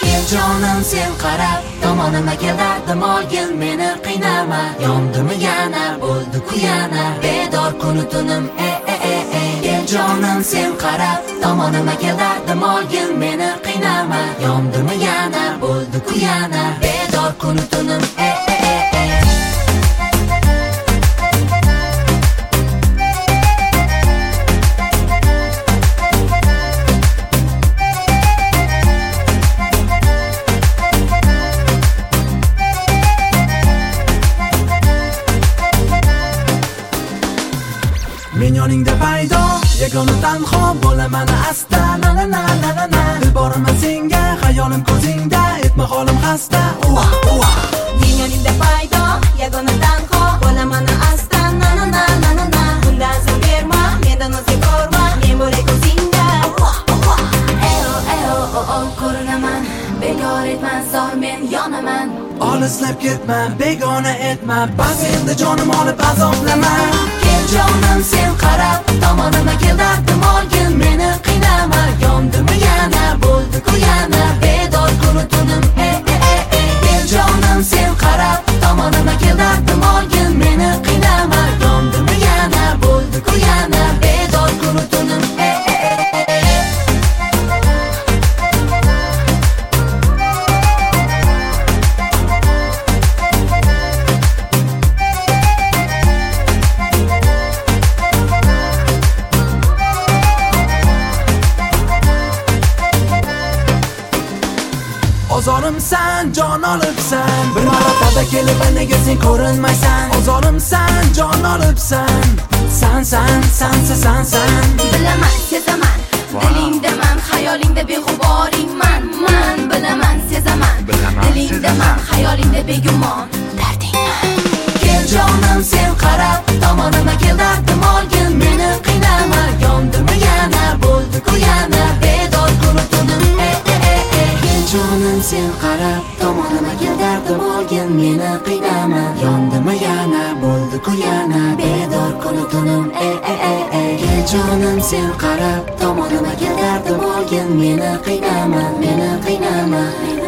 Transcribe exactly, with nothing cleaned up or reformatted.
Kel jonim sen qarab tomonima kel dardim olgin meni qiynama yondimi yana bo'ldi ku yana bedor kuni tunim e e e e Kel jonim sen qarab tomonima kel dardim olgin meni qiynama yondimi yana bo'ldi ku yana bedor kuni tunim e e e e Men yoningda paydo yagona tanho bo'laman asta na na na na na na Dilboraman senga xayolim ko'zingda etma holim xasta uva uva Men yoningda paydo yagona tanho bo'laman asta na na na na na na Bundan so'ng berma mendan o'zga ko'rma men bo'lay ko'zingda uva uva Eyo eyo o o ko'rinaman bekor etman zor men yonaman Olislab ketma begona etma bas endi jonim olib azoblama Kel jonim sen qarab tomonima kel dardim olgin meni qiynama yondimi yana bo'ldi ku yana bedor kuni tunim e e e e Kel jonim sen qarab tomonima kel dardim olgin meni qiynama yondimi yana bo'ldi ku yana bedor kuni tunim e e e e Ozorimsan, jon olibsan Bir marotaba kelib nega sen ko'rinmaysan Ozorimsan, jon olibsan San, san, sansa, san, san Bilaman, sezaman Dilingdaman, xayolingda beg'uboringman Man bilaman, sezaman Dilingdaman, xayolingda begumon Dardingman Kel jonim sen qarab tomonima kel dardim olgin meni qiynama yondimi yana bo'ldi ku yana bedor kuni tunim e e e e Kel jonim sen qarab tomonima kel dardim olgin meni qiynama yondimi yana bo'ldi ku yana bedor kuni tunim e e e e Kel jonim sen qarab tomonima kel dardim olgin meni qiynama meni qiynama